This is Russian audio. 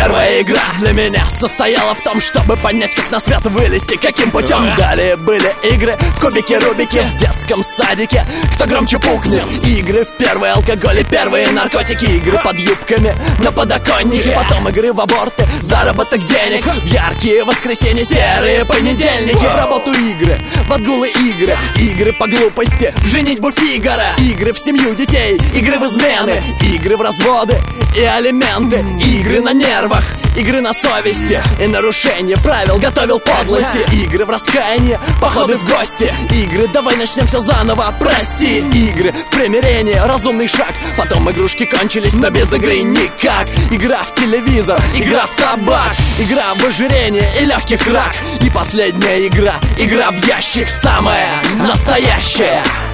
Первая игра для меня состояла в том, чтобы понять, как на свет вылезти, каким путем. Далее были игры в кубике Рубике, в детском садике, кто громче пукнет. Игры в первые алкоголь и первые наркотики, игры под юбками на подоконнике. Потом игры в аборты, заработок денег, в яркие воскресенья, серые понедельники. В работу игры, в отгулы игры, игры по глупости, в женитьбу Фигаро, игры в семью детей, игры в измены, игры в разводы и алименты, игры на нервах, игры на совести и нарушение правил, готовил подлости. Игры в раскаяние, походы в гости, игры давай начнем все заново, прости. Игры в примирение, разумный шаг. Потом игрушки кончились, но без игры никак. Игра в телевизор, игра в табак, игра в ожирение и легких рак. И последняя игра, игра в ящик, самая настоящая.